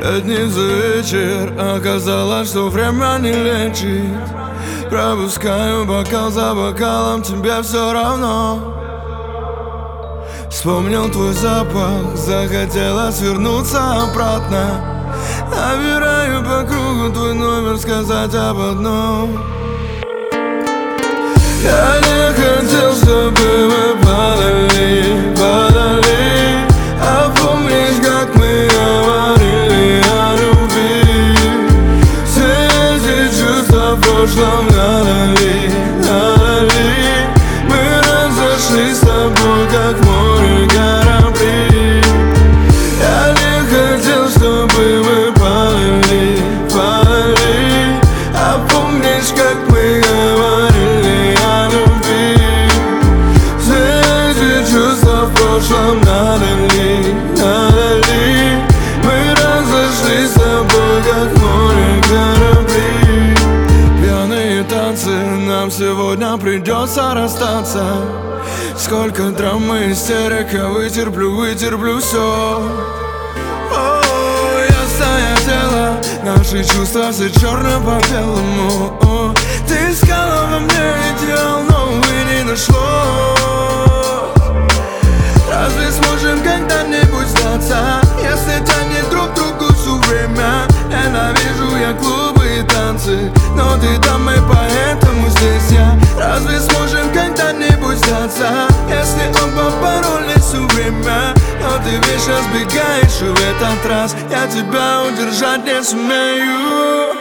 Дни за вечер, оказалось, что время не лечит. Пропускаю бокал за бокалом, тебе все равно. Вспомнил твой запах, захотелось вернуться обратно. Набираю по кругу твой номер, сказать об одном. Я не хотел, чтобы мы падали, падали. А помнишь, как мы говорили о любви? Все эти чувства в прошлом надали, надали. Мы разошлись с тобой, как море корабли. Я не хотел, чтобы мы падали, падали. А помнишь, как мы говорили о любви? Все эти чувства в прошлом надали, надали. Мы разошлись с тобой, как море корабли. Пьяные танцы, нам сегодня придется расстаться. Сколько драмы, истерика, вытерплю все. Ясное дело, наши чувства все черно по белому. Ты искала во мне идеал, но, увы, не нашлось. Разве сможем когда-нибудь сдаться, если тянет друг другу все время? Ненавижу я клубы и танцы, но ты там и поэтому здесь я. Разве сможем когда-нибудь сдаться, если оба боролись все время? Но ты вечно сбегаешь, и в этот раз я тебя удержать не сумею.